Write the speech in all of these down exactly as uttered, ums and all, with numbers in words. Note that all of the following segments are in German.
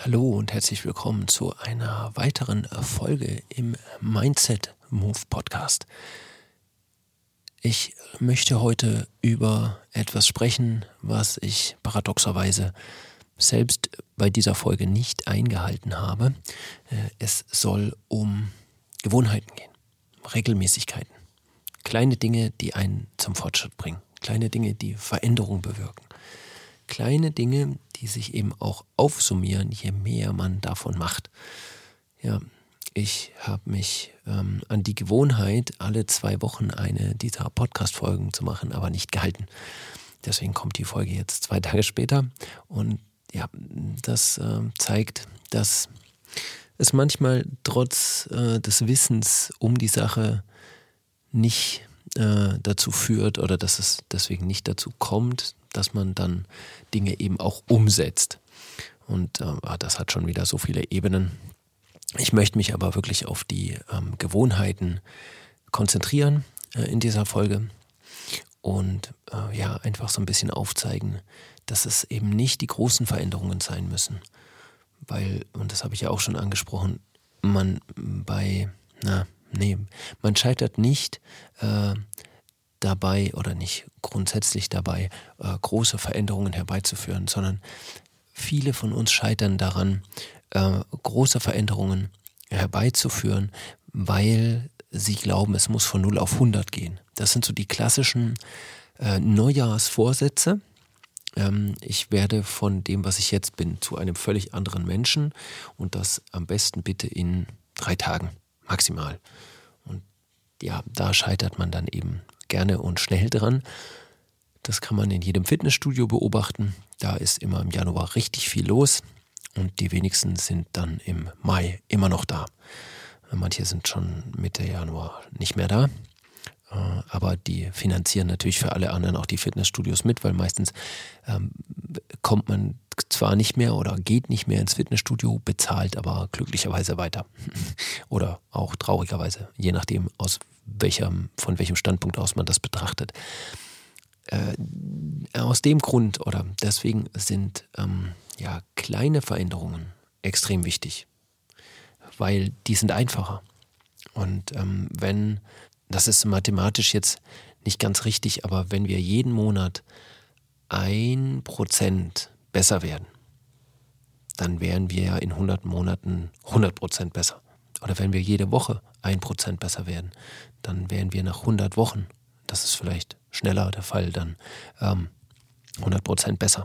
Hallo und herzlich willkommen zu einer weiteren Folge im Mindset Move Podcast. Ich möchte heute über etwas sprechen, was ich paradoxerweise selbst bei dieser Folge nicht eingehalten habe. Es soll um Gewohnheiten gehen, Regelmäßigkeiten, kleine Dinge, die einen zum Fortschritt bringen, kleine Dinge, die Veränderung bewirken. Kleine Dinge, die sich eben auch aufsummieren, je mehr man davon macht. Ja, ich habe mich ähm, an die Gewohnheit, alle zwei Wochen eine dieser Podcast-Folgen zu machen, aber nicht gehalten. Deswegen kommt die Folge jetzt zwei Tage später. Und ja, das äh, zeigt, dass es manchmal trotz äh, des Wissens um die Sache nicht äh, dazu führt oder dass es deswegen nicht dazu kommt, dass man dann Dinge eben auch umsetzt. Und äh, das hat schon wieder so viele Ebenen. Ich möchte mich aber wirklich auf die ähm, Gewohnheiten konzentrieren äh, in dieser Folge und äh, ja, einfach so ein bisschen aufzeigen, dass es eben nicht die großen Veränderungen sein müssen. Weil, und das habe ich ja auch schon angesprochen, man bei, na, nee, man scheitert nicht äh, dabei oder nicht grundsätzlich dabei, äh, große Veränderungen herbeizuführen, sondern viele von uns scheitern daran, äh, große Veränderungen herbeizuführen, weil sie glauben, es muss von null auf hundert gehen. Das sind so die klassischen äh, Neujahrsvorsätze. Ähm, ich werde von dem, was ich jetzt bin, zu einem völlig anderen Menschen und das am besten bitte in drei Tagen maximal. Und ja, da scheitert man dann eben gerne und schnell dran. Das kann man in jedem Fitnessstudio beobachten. Da ist immer im Januar richtig viel los und die wenigsten sind dann im Mai immer noch da. Manche sind schon Mitte Januar nicht mehr da, aber die finanzieren natürlich für alle anderen auch die Fitnessstudios mit, weil meistens ähm, kommt man zwar nicht mehr oder geht nicht mehr ins Fitnessstudio, bezahlt aber glücklicherweise weiter. Oder auch traurigerweise, je nachdem aus welchem, von welchem Standpunkt aus man das betrachtet. Äh, aus dem Grund oder deswegen sind ähm, ja, kleine Veränderungen extrem wichtig, weil die sind einfacher. Und ähm, wenn, das ist mathematisch jetzt nicht ganz richtig, aber wenn wir jeden Monat ein Prozent besser werden, dann wären wir ja in hundert Monaten hundert Prozent besser. Oder wenn wir jede Woche ein Prozent besser werden, dann wären wir nach hundert Wochen, das ist vielleicht schneller der Fall, dann ähm, hundert Prozent besser.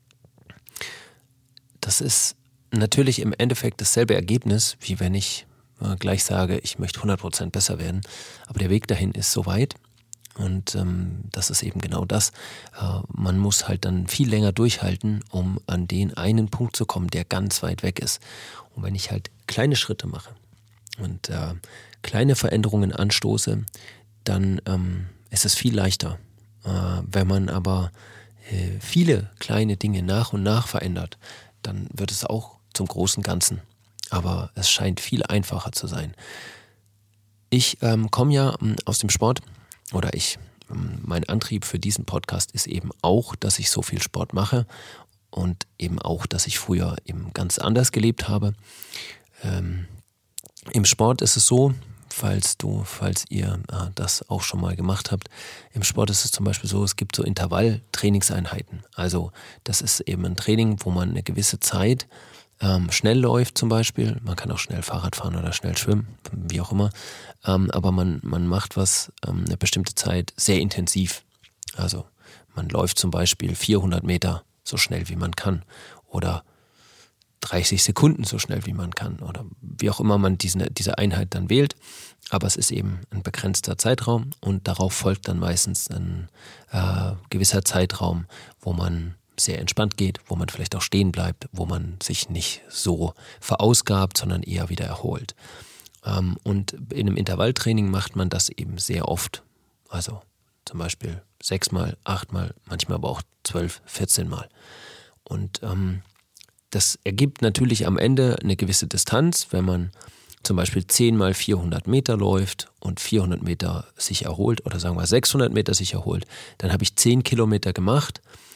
Das ist natürlich im Endeffekt dasselbe Ergebnis, wie wenn ich äh, gleich sage, ich möchte hundert Prozent besser werden. Aber der Weg dahin ist so weit. Und ähm, das ist eben genau das. Äh, man muss halt dann viel länger durchhalten, um an den einen Punkt zu kommen, der ganz weit weg ist. Und wenn ich halt kleine Schritte mache und äh, kleine Veränderungen anstoße, dann ähm, ist es viel leichter. Äh, wenn man aber äh, viele kleine Dinge nach und nach verändert, dann wird es auch zum großen Ganzen. Aber es scheint viel einfacher zu sein. Ich ähm, komme ja ähm, aus dem Sport. Oder ich, mein Antrieb für diesen Podcast ist eben auch, dass ich so viel Sport mache und eben auch, dass ich früher eben ganz anders gelebt habe. Ähm, im Sport ist es so, falls du, falls ihr äh, das auch schon mal gemacht habt, im Sport ist es zum Beispiel so, es gibt so Intervall-Trainingseinheiten. Also das ist eben ein Training, wo man eine gewisse Zeit Ähm, schnell läuft zum Beispiel, man kann auch schnell Fahrrad fahren oder schnell schwimmen, wie auch immer, ähm, aber man, man macht was ähm, eine bestimmte Zeit sehr intensiv. Also man läuft zum Beispiel vierhundert Meter so schnell wie man kann oder dreißig Sekunden so schnell wie man kann oder wie auch immer man diese, diese Einheit dann wählt, aber es ist eben ein begrenzter Zeitraum und darauf folgt dann meistens ein äh, gewisser Zeitraum, wo man sehr entspannt geht, wo man vielleicht auch stehen bleibt, wo man sich nicht so verausgabt, sondern eher wieder erholt. Ähm, und in einem Intervalltraining macht man das eben sehr oft. Also zum Beispiel sechsmal, achtmal, manchmal aber auch zwölf, vierzehn Mal. Und ähm, das ergibt natürlich am Ende eine gewisse Distanz, wenn man zum Beispiel zehn mal vierhundert Meter läuft und vierhundert Meter sich erholt oder sagen wir sechshundert Meter sich erholt, dann habe ich zehn Kilometer gemacht.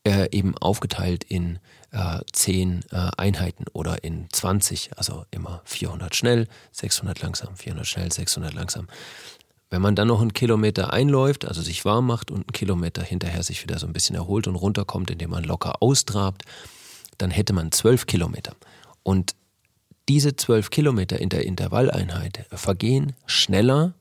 äh, eben aufgeteilt in äh, zehn äh, Einheiten oder in zwanzig, also immer vierhundert schnell, sechshundert langsam, vierhundert schnell, sechshundert langsam. Wenn man dann noch einen Kilometer einläuft, also sich warm macht und einen Kilometer hinterher sich wieder so ein bisschen erholt und runterkommt, indem man locker austrabt, dann hätte man zwölf Kilometer. Und diese zwölf Kilometer in der Intervalleinheit vergehen schneller,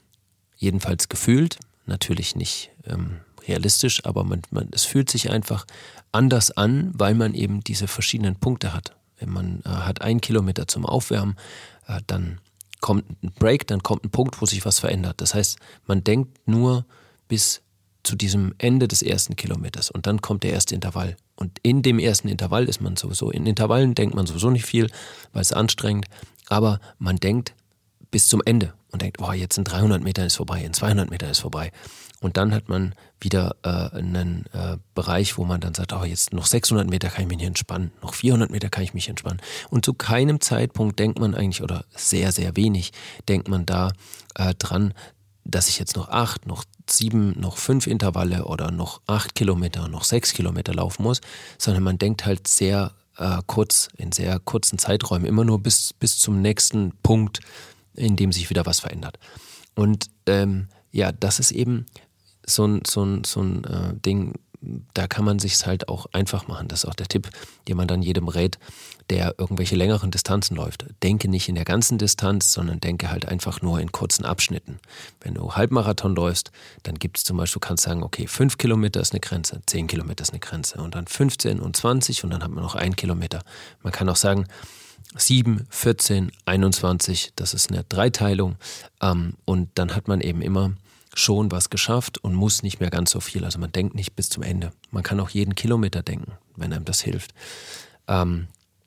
jedenfalls gefühlt, natürlich nicht ähm, realistisch, aber man, man, es fühlt sich einfach anders an, weil man eben diese verschiedenen Punkte hat. Wenn man äh, hat einen Kilometer zum Aufwärmen, äh, dann kommt ein Break, dann kommt ein Punkt, wo sich was verändert. Das heißt, man denkt nur bis zu diesem Ende des ersten Kilometers und dann kommt der erste Intervall. Und in dem ersten Intervall ist man sowieso, in Intervallen denkt man sowieso nicht viel, weil es anstrengend, aber man denkt bis zum Ende und denkt, oh, jetzt in dreihundert Metern ist vorbei, in zweihundert Metern ist vorbei. Und dann hat man wieder äh, einen äh, Bereich, wo man dann sagt, oh, jetzt noch sechshundert Meter kann ich mich entspannen, noch vierhundert Meter kann ich mich entspannen. Und zu keinem Zeitpunkt denkt man eigentlich, oder sehr, sehr wenig, denkt man da äh, dran, dass ich jetzt noch acht, noch sieben, noch fünf Intervalle oder noch acht Kilometer, noch sechs Kilometer laufen muss, sondern man denkt halt sehr äh, kurz, in sehr kurzen Zeiträumen, immer nur bis, bis zum nächsten Punkt, in dem sich wieder was verändert. Und ähm, ja, das ist eben so ein, so ein, so ein äh, Ding, da kann man sich's halt auch einfach machen. Das ist auch der Tipp, den man dann jedem rät, der irgendwelche längeren Distanzen läuft. Denke nicht in der ganzen Distanz, sondern denke halt einfach nur in kurzen Abschnitten. Wenn du Halbmarathon läufst, dann gibt es zum Beispiel, du kannst sagen, okay, fünf Kilometer ist eine Grenze, zehn Kilometer ist eine Grenze und dann fünfzehn und zwanzig und dann hat man noch einen Kilometer. Man kann auch sagen, sieben, vierzehn, einundzwanzig, das ist eine Dreiteilung ähm, und dann hat man eben immer schon was geschafft und muss nicht mehr ganz so viel. Also man denkt nicht bis zum Ende. Man kann auch jeden Kilometer denken, wenn einem das hilft. Ähm,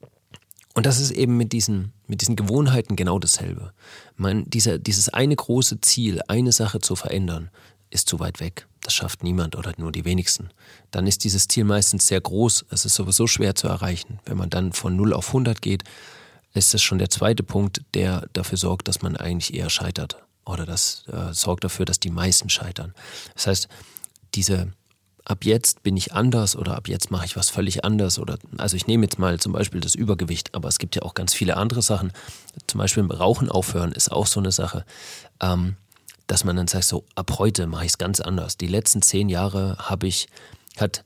und das ist eben mit diesen, mit diesen Gewohnheiten genau dasselbe. Man, dieser, dieses eine große Ziel, eine Sache zu verändern, ist zu weit weg. Das schafft niemand oder nur die wenigsten. Dann ist dieses Ziel meistens sehr groß. Es ist sowieso schwer zu erreichen. Wenn man dann von null auf hundert geht, ist das schon der zweite Punkt, der dafür sorgt, dass man eigentlich eher scheitert. Oder das äh, sorgt dafür, dass die meisten scheitern. Das heißt, diese ab jetzt bin ich anders oder ab jetzt mache ich was völlig anders oder also ich nehme jetzt mal zum Beispiel das Übergewicht, aber es gibt ja auch ganz viele andere Sachen. Zum Beispiel mit Rauchen aufhören ist auch so eine Sache, ähm, dass man dann sagt, so ab heute mache ich es ganz anders. Die letzten zehn Jahre habe ich, hat,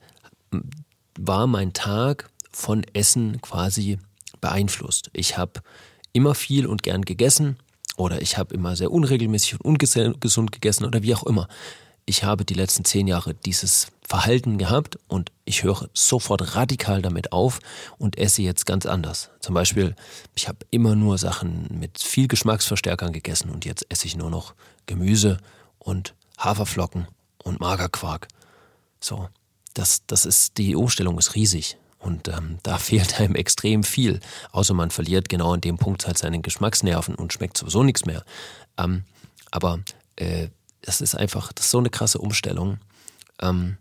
war mein Tag von Essen quasi beeinflusst. Ich habe immer viel und gern gegessen. Oder ich habe immer sehr unregelmäßig und ungesund gegessen oder wie auch immer. Ich habe die letzten zehn Jahre dieses Verhalten gehabt und ich höre sofort radikal damit auf und esse jetzt ganz anders. Zum Beispiel, ich habe immer nur Sachen mit viel Geschmacksverstärkern gegessen und jetzt esse ich nur noch Gemüse und Haferflocken und Magerquark. So, das, das ist, die Umstellung ist riesig. Und ähm, da fehlt einem extrem viel. Außer man verliert genau an dem Punkt halt seine Geschmacksnerven und schmeckt sowieso nichts mehr. Ähm, aber äh, das ist einfach, das ist so eine krasse Umstellung. Ähm,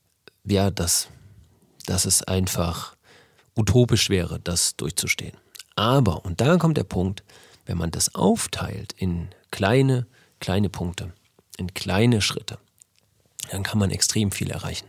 ja, dass, dass es einfach utopisch wäre, das durchzustehen. Aber, und da kommt der Punkt, wenn man das aufteilt in kleine, kleine Punkte, in kleine Schritte, dann kann man extrem viel erreichen.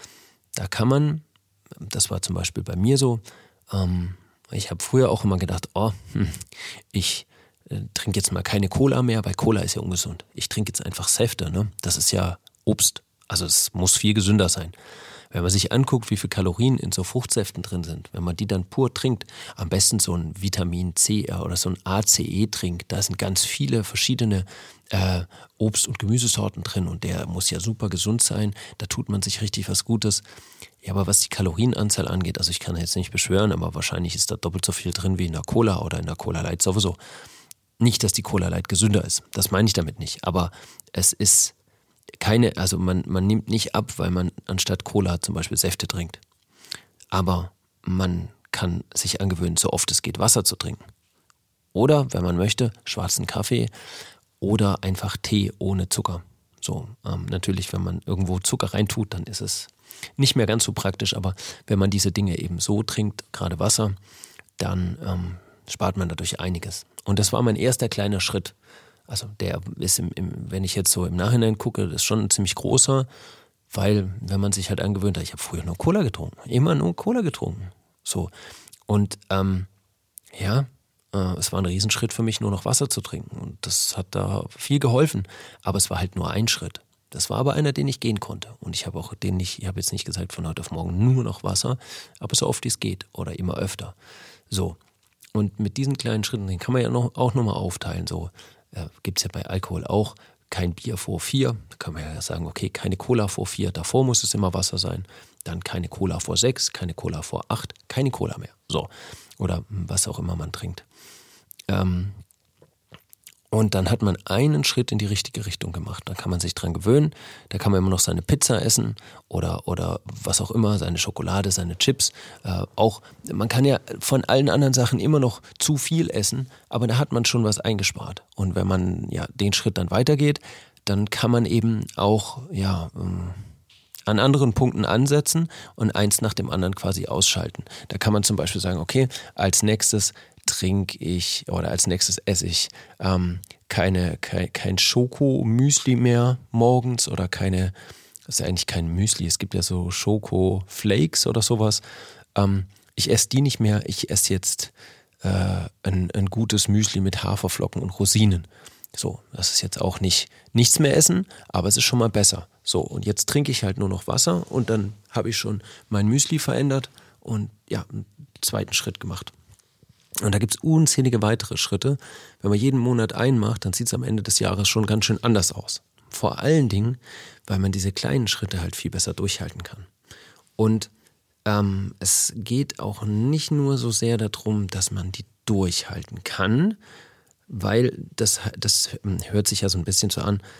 Da kann man, das war zum Beispiel bei mir so, ähm, ich habe früher auch immer gedacht, oh, hm, ich äh, trinke jetzt mal keine Cola mehr, weil Cola ist ja ungesund. Ich trinke jetzt einfach Säfte, ne? Das ist ja Obst, also es muss viel gesünder sein. Wenn man sich anguckt, wie viele Kalorien in so Fruchtsäften drin sind, wenn man die dann pur trinkt, am besten so ein Vitamin C oder so ein A C E trinkt, da sind ganz viele verschiedene äh, Obst- und Gemüsesorten drin und der muss ja super gesund sein, da tut man sich richtig was Gutes. Ja, aber was die Kalorienanzahl angeht, also ich kann jetzt nicht beschwören, aber wahrscheinlich ist da doppelt so viel drin wie in der Cola oder in der Cola Light sowieso. Nicht, dass die Cola Light gesünder ist, das meine ich damit nicht, aber es ist keine, also man, man nimmt nicht ab, weil man anstatt Cola zum Beispiel Säfte trinkt. Aber man kann sich angewöhnen, so oft es geht, Wasser zu trinken. Oder, wenn man möchte, schwarzen Kaffee oder einfach Tee ohne Zucker. So, ähm, natürlich, wenn man irgendwo Zucker reintut, dann ist es nicht mehr ganz so praktisch, aber wenn man diese Dinge eben so trinkt, gerade Wasser, dann ähm, spart man dadurch einiges. Und das war mein erster kleiner Schritt. Also der ist, im, im, wenn ich jetzt so im Nachhinein gucke, das ist schon ein ziemlich großer, Weil, wenn man sich halt angewöhnt hat, ich habe früher nur Cola getrunken, immer nur Cola getrunken. So. Und ähm, ja, äh, es war ein Riesenschritt für mich, nur noch Wasser zu trinken. Und das hat da viel geholfen. Aber es war halt nur ein Schritt. Das war aber einer, den ich gehen konnte. Und ich habe auch den nicht, ich habe jetzt nicht gesagt, von heute auf morgen nur noch Wasser, aber so oft wie es geht oder immer öfter. So. Und mit diesen kleinen Schritten, den kann man ja noch, auch nochmal aufteilen. So äh, gibt es ja bei Alkohol auch. Kein Bier vor vier, da kann man ja sagen, okay, keine Cola vor vier, davor muss es immer Wasser sein. Dann keine Cola vor sechs, keine Cola vor acht, keine Cola mehr. So. Oder was auch immer man trinkt. Ähm, und dann hat man einen Schritt in die richtige Richtung gemacht. Da kann man sich dran gewöhnen. Da kann man immer noch seine Pizza essen oder, oder was auch immer, seine Schokolade, seine Chips. Äh, auch, man kann ja von allen anderen Sachen immer noch zu viel essen, aber da hat man schon was eingespart. Und wenn man ja den Schritt dann weitergeht, dann kann man eben auch ja ähm, an anderen Punkten ansetzen und eins nach dem anderen quasi ausschalten. Da kann man zum Beispiel sagen, okay, als nächstes trinke ich oder als nächstes esse ich ähm, keine, kein, kein Schoko-Müsli mehr morgens oder keine, das ist ja eigentlich kein Müsli, es gibt ja so Schoko-Flakes oder sowas. Ähm, ich esse die nicht mehr, ich esse jetzt äh, ein, ein gutes Müsli mit Haferflocken und Rosinen. So, das ist jetzt auch nicht nichts mehr essen, aber es ist schon mal besser. So, und jetzt trinke ich halt nur noch Wasser und dann habe ich schon mein Müsli verändert und ja, einen zweiten Schritt gemacht. Und da gibt es unzählige weitere Schritte. Wenn man jeden Monat einen macht, dann sieht es am Ende des Jahres schon ganz schön anders aus. Vor allen Dingen, weil man diese kleinen Schritte halt viel besser durchhalten kann. Und ähm, es geht auch nicht nur so sehr darum, dass man die durchhalten kann, weil das, das hört sich ja so ein bisschen so an,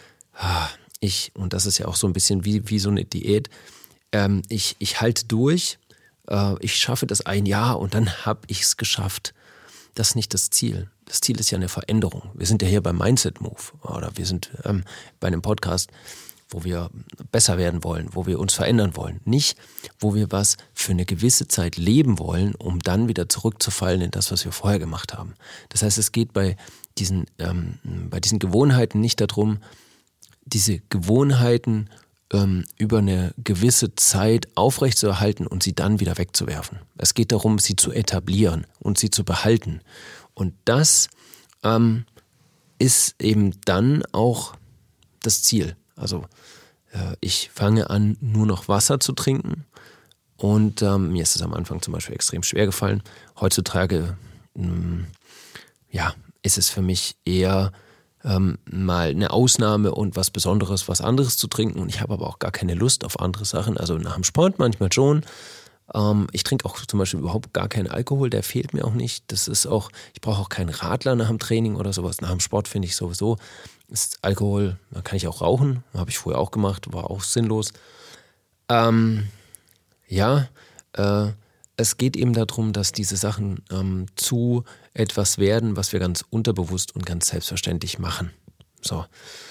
ich, und das ist ja auch so ein bisschen wie, wie so eine Diät, ähm, ich, ich halte durch, äh, ich schaffe das ein Jahr und dann habe ich es geschafft. Das ist nicht das Ziel. Das Ziel ist ja eine Veränderung. Wir sind ja hier beim Mindset Move oder wir sind ähm, bei einem Podcast, wo wir besser werden wollen, wo wir uns verändern wollen. Nicht, wo wir was für eine gewisse Zeit leben wollen, um dann wieder zurückzufallen in das, was wir vorher gemacht haben. Das heißt, es geht bei diesen, ähm, bei diesen Gewohnheiten nicht darum, diese Gewohnheiten ähm, über eine gewisse Zeit aufrechtzuerhalten und sie dann wieder wegzuwerfen. Es geht darum, sie zu etablieren und sie zu behalten. Und das ähm, ist eben dann auch das Ziel. Also äh, ich fange an, nur noch Wasser zu trinken und ähm, mir ist es am Anfang zum Beispiel extrem schwer gefallen. Heutzutage mh, ja, ist es für mich eher ähm, mal eine Ausnahme und was Besonderes, was anderes zu trinken. Und ich habe aber auch gar keine Lust auf andere Sachen. Also nach dem Sport manchmal schon. Ähm, ich trinke auch zum Beispiel überhaupt gar keinen Alkohol, der fehlt mir auch nicht. Das ist auch, ich brauche auch keinen Radler nach dem Training oder sowas. Nach dem Sport finde ich sowieso, ist Alkohol, da kann ich auch rauchen. Habe ich früher auch gemacht, war auch sinnlos. Ähm, ja, äh, es geht eben darum, dass diese Sachen ähm, zu etwas werden, was wir ganz unterbewusst und ganz selbstverständlich machen. So.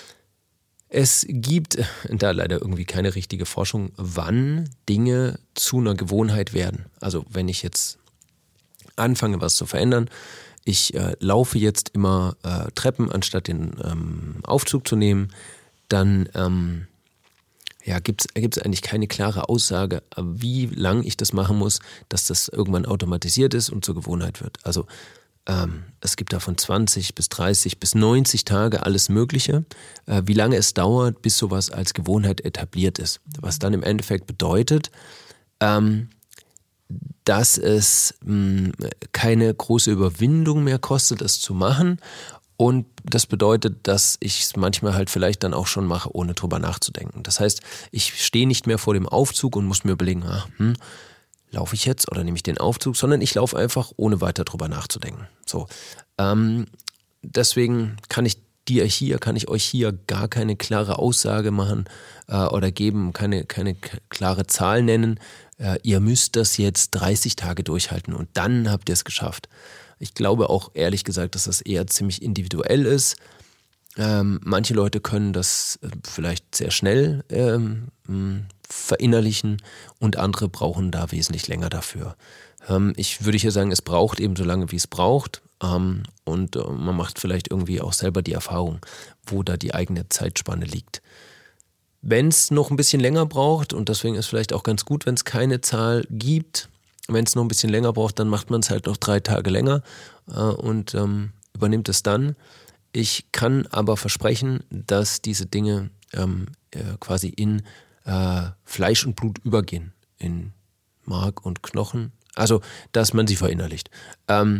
Es gibt da leider irgendwie keine richtige Forschung, wann Dinge zu einer Gewohnheit werden. Also wenn ich jetzt anfange, was zu verändern, ich äh, laufe jetzt immer äh, Treppen, anstatt den ähm, Aufzug zu nehmen, dann ähm, ja, gibt es eigentlich keine klare Aussage, wie lang ich das machen muss, dass das irgendwann automatisiert ist und zur Gewohnheit wird. Also ähm, es gibt da von zwanzig bis dreißig bis neunzig Tage alles Mögliche, äh, wie lange es dauert, bis sowas als Gewohnheit etabliert ist. Was dann im Endeffekt bedeutet, ähm, dass es mh, keine große Überwindung mehr kostet, es zu machen. Und das bedeutet, dass ich es manchmal halt vielleicht dann auch schon mache, ohne drüber nachzudenken. Das heißt, ich stehe nicht mehr vor dem Aufzug und muss mir überlegen, ach, hm, laufe ich jetzt oder nehme ich den Aufzug, sondern ich laufe einfach, ohne weiter drüber nachzudenken. So, ähm, deswegen kann ich dir hier, kann ich euch hier gar keine klare Aussage machen äh, oder geben, keine, keine k- klare Zahl nennen. Äh, ihr müsst das jetzt dreißig Tage durchhalten und dann habt ihr es geschafft. Ich glaube auch ehrlich gesagt, dass das eher ziemlich individuell ist. Ähm, manche Leute können das äh, vielleicht sehr schnell ähm, mh, verinnerlichen und andere brauchen da wesentlich länger dafür. Ähm, ich würde hier sagen, es braucht eben so lange, wie es braucht. Ähm, und äh, man macht vielleicht irgendwie auch selber die Erfahrung, wo da die eigene Zeitspanne liegt. Wenn es noch ein bisschen länger braucht, und deswegen ist vielleicht auch ganz gut, wenn es keine Zahl gibt, wenn es noch ein bisschen länger braucht, dann macht man es halt noch drei Tage länger äh, und ähm, übernimmt es dann. Ich kann aber versprechen, dass diese Dinge ähm, äh, quasi in äh, Fleisch und Blut übergehen, in Mark und Knochen, also dass man sie verinnerlicht. Ähm,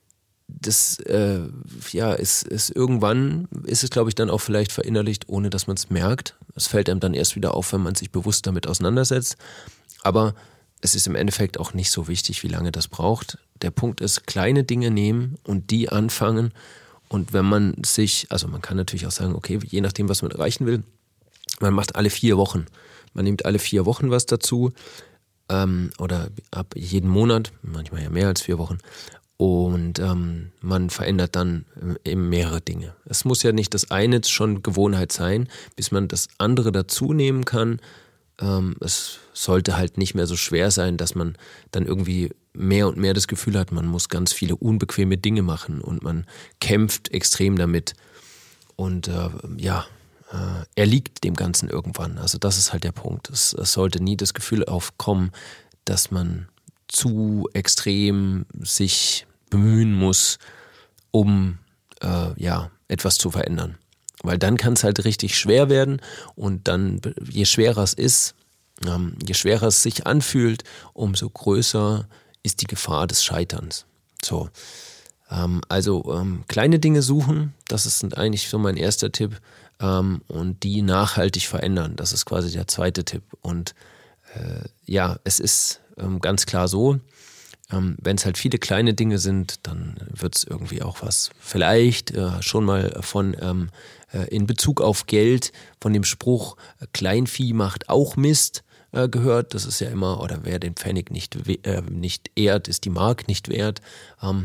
das äh, ja, ist, ist irgendwann ist es, glaube ich, dann auch vielleicht verinnerlicht, ohne dass man es merkt. Es fällt einem dann erst wieder auf, wenn man sich bewusst damit auseinandersetzt. Aber es ist im Endeffekt auch nicht so wichtig, wie lange das braucht. Der Punkt ist, kleine Dinge nehmen und die anfangen. Und wenn man sich, also man kann natürlich auch sagen, okay, je nachdem, was man erreichen will, man macht alle vier Wochen. Man nimmt alle vier Wochen was dazu ähm, oder ab jeden Monat, manchmal ja mehr als vier Wochen. Und ähm, man verändert dann eben mehrere Dinge. Es muss ja nicht das eine schon Gewohnheit sein, bis man das andere dazu nehmen kann. Ähm, es sollte halt nicht mehr so schwer sein, dass man dann irgendwie mehr und mehr das Gefühl hat, man muss ganz viele unbequeme Dinge machen und man kämpft extrem damit. Und äh, ja, äh, er liegt dem Ganzen irgendwann. Also das ist halt der Punkt. Es, es sollte nie das Gefühl aufkommen, dass man zu extrem sich bemühen muss, um äh, ja, etwas zu verändern. Weil dann kann es halt richtig schwer werden und dann, je schwerer es ist, ähm, je schwerer es sich anfühlt, umso größer ist die Gefahr des Scheiterns. So, ähm, also ähm, kleine Dinge suchen, das ist eigentlich so mein erster Tipp, ähm, und die nachhaltig verändern, das ist quasi der zweite Tipp. Und äh, ja, es ist ähm, ganz klar so, Ähm, wenn es halt viele kleine Dinge sind, dann wird es irgendwie auch was. Vielleicht äh, schon mal von ähm, äh, in Bezug auf Geld von dem Spruch äh, Kleinvieh macht auch Mist äh, gehört. Das ist ja immer, oder wer den Pfennig nicht, äh, nicht ehrt, ist die Mark nicht wert. Ähm,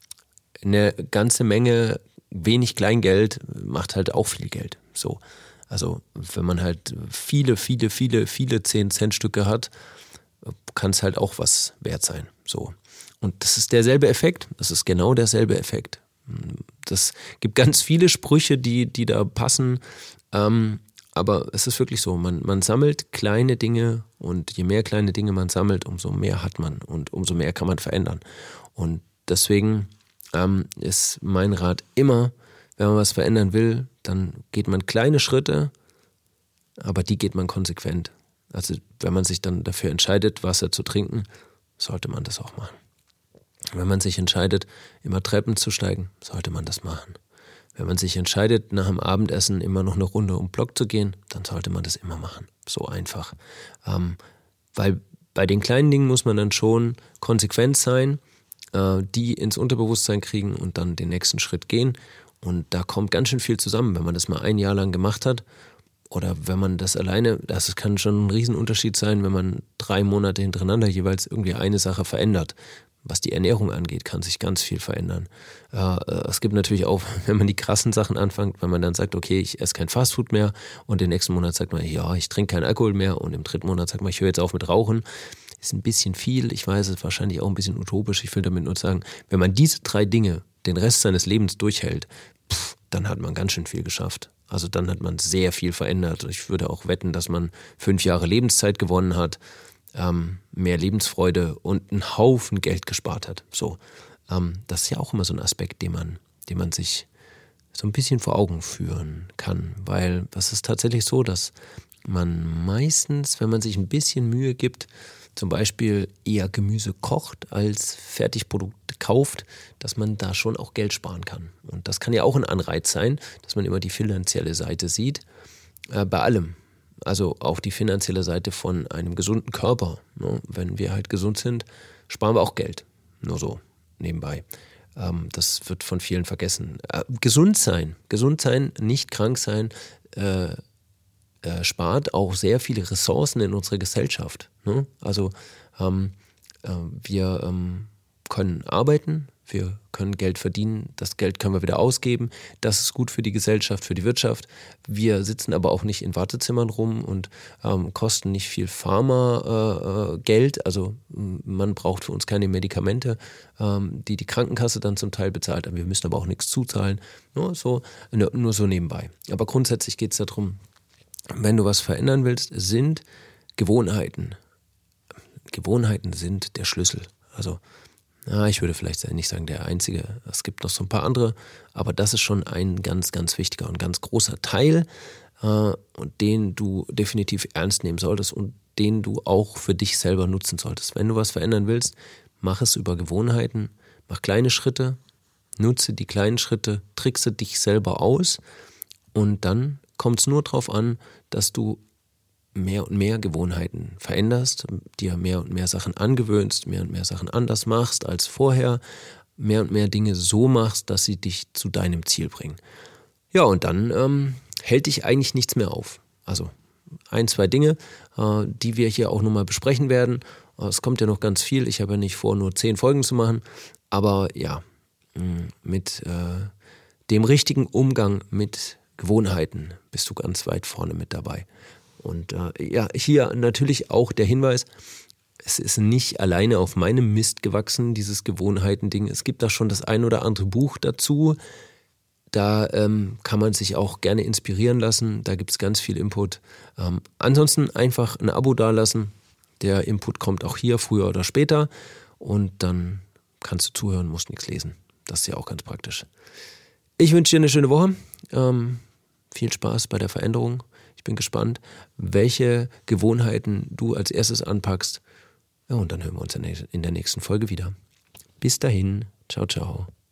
eine ganze Menge wenig Kleingeld macht halt auch viel Geld. So. Also wenn man halt viele, viele, viele, viele zehn-Cent-Stücke hat, kann es halt auch was wert sein. So. Und das ist derselbe Effekt, das ist genau derselbe Effekt. Das gibt ganz viele Sprüche, die, die da passen, ähm, aber es ist wirklich so, man, man sammelt kleine Dinge und je mehr kleine Dinge man sammelt, umso mehr hat man und umso mehr kann man verändern. Und deswegen ähm, ist mein Rat immer, wenn man was verändern will, dann geht man kleine Schritte, aber die geht man konsequent. Also wenn man sich dann dafür entscheidet, Wasser zu trinken, sollte man das auch machen. Wenn man sich entscheidet, immer Treppen zu steigen, sollte man das machen. Wenn man sich entscheidet, nach dem Abendessen immer noch eine Runde um den Block zu gehen, dann sollte man das immer machen. So einfach. Ähm, weil bei den kleinen Dingen muss man dann schon konsequent sein, äh, die ins Unterbewusstsein kriegen und dann den nächsten Schritt gehen. Und da kommt ganz schön viel zusammen, wenn man das mal ein Jahr lang gemacht hat. Oder wenn man das alleine, das kann schon ein Riesenunterschied sein, wenn man drei Monate hintereinander jeweils irgendwie eine Sache verändert. Was die Ernährung angeht, kann sich ganz viel verändern. Äh, es gibt natürlich auch, wenn man die krassen Sachen anfängt, wenn man dann sagt, okay, ich esse kein Fastfood mehr und den nächsten Monat sagt man, ja, ich trinke keinen Alkohol mehr und im dritten Monat sagt man, ich höre jetzt auf mit Rauchen. Ist ein bisschen viel, ich weiß, es ist wahrscheinlich auch ein bisschen utopisch. Ich will damit nur sagen, wenn man diese drei Dinge den Rest seines Lebens durchhält, pff, dann hat man ganz schön viel geschafft. Also dann hat man sehr viel verändert. Ich würde auch wetten, dass man fünf Jahre Lebenszeit gewonnen hat, ähm, mehr Lebensfreude und einen Haufen Geld gespart hat. So, ähm, das ist ja auch immer so ein Aspekt, den man, den man sich so ein bisschen vor Augen führen kann. Weil das ist tatsächlich so, dass man meistens, wenn man sich ein bisschen Mühe gibt, zum Beispiel eher Gemüse kocht als Fertigprodukte kauft, dass man da schon auch Geld sparen kann. Und das kann ja auch ein Anreiz sein, dass man immer die finanzielle Seite sieht, äh, bei allem. Also auch die finanzielle Seite von einem gesunden Körper. Ne? Wenn wir halt gesund sind, sparen wir auch Geld. Nur so nebenbei. Ähm, das wird von vielen vergessen. Äh, gesund sein, gesund sein, nicht krank sein, äh, äh, spart auch sehr viele Ressourcen in unserer Gesellschaft. Ne? Also ähm, äh, wir ähm, können arbeiten, wir können Geld verdienen, das Geld können wir wieder ausgeben. Das ist gut für die Gesellschaft, für die Wirtschaft. Wir sitzen aber auch nicht in Wartezimmern rum und ähm, kosten nicht viel Pharma-Geld. Äh, also man braucht für uns keine Medikamente, ähm, die die Krankenkasse dann zum Teil bezahlt. Wir müssen aber auch nichts zuzahlen. Nur so, nur so nebenbei. Aber grundsätzlich geht es darum, wenn du was verändern willst, sind Gewohnheiten. Gewohnheiten sind der Schlüssel. Also, ja, ich würde vielleicht nicht sagen der einzige. Es gibt noch so ein paar andere, aber das ist schon ein ganz, ganz wichtiger und ganz großer Teil, äh, und den du definitiv ernst nehmen solltest und den du auch für dich selber nutzen solltest. Wenn du was verändern willst, mach es über Gewohnheiten, mach kleine Schritte, nutze die kleinen Schritte, trickse dich selber aus und dann kommt es nur darauf an, dass du mehr und mehr Gewohnheiten veränderst, dir mehr und mehr Sachen angewöhnst, mehr und mehr Sachen anders machst als vorher, mehr und mehr Dinge so machst, dass sie dich zu deinem Ziel bringen. Ja, und dann ähm, hält dich eigentlich nichts mehr auf. Also ein, zwei Dinge, äh, die wir hier auch nochmal besprechen werden. Äh, es kommt ja noch ganz viel. Ich habe ja nicht vor, nur zehn Folgen zu machen. Aber ja, mh, mit äh, dem richtigen Umgang mit Gewohnheiten bist du ganz weit vorne mit dabei. Und äh, ja, hier natürlich auch der Hinweis, es ist nicht alleine auf meinem Mist gewachsen, dieses Gewohnheiten-Ding. Es gibt da schon das ein oder andere Buch dazu. Da ähm, kann man sich auch gerne inspirieren lassen. Da gibt es ganz viel Input. Ähm, ansonsten einfach ein Abo dalassen. Der Input kommt auch hier früher oder später. Und dann kannst du zuhören, musst nichts lesen. Das ist ja auch ganz praktisch. Ich wünsche dir eine schöne Woche. Ähm, viel Spaß bei der Veränderung. Ich bin gespannt, welche Gewohnheiten du als erstes anpackst. Ja, und dann hören wir uns in der nächsten Folge wieder. Bis dahin. Ciao, ciao.